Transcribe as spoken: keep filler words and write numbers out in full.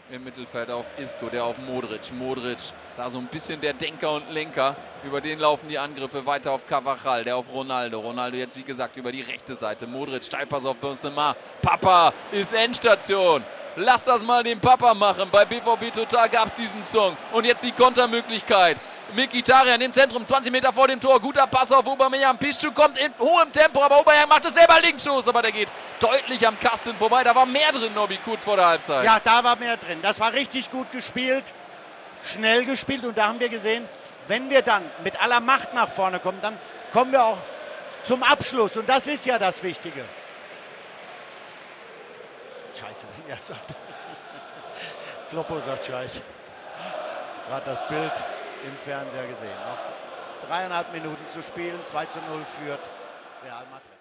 im Mittelfeld auf Isco, der auf Modric. Modric, da so ein bisschen der Denker und Lenker. Über den laufen die Angriffe weiter auf Carvajal, der auf Ronaldo. Ronaldo jetzt, wie gesagt, über die rechte Seite. Modric, Steilpass auf Benzema. Papa ist Endstation. Lass das mal den Papa machen. Bei B V B Total gab es diesen Song. Und jetzt die Kontermöglichkeit. Mkhitaryan im Zentrum, zwanzig Meter vor dem Tor. Guter Pass auf Aubameyang. Piszczek kommt in hohem Tempo, aber Aubameyang macht es selber Linksschuss. Aber der geht deutlich am Kasten vorbei. Da war mehr drin, Nobby, kurz vor der Halbzeit. Ja, da war mehr drin. Das war richtig gut gespielt. Schnell gespielt. Und da haben wir gesehen, wenn wir dann mit aller Macht nach vorne kommen, dann kommen wir auch zum Abschluss. Und das ist ja das Wichtige. Scheiße, ja, sagt er. Kloppo sagt Scheiße. Gerade das Bild im Fernseher gesehen. Noch dreieinhalb Minuten zu spielen, zwei zu null führt Real Madrid.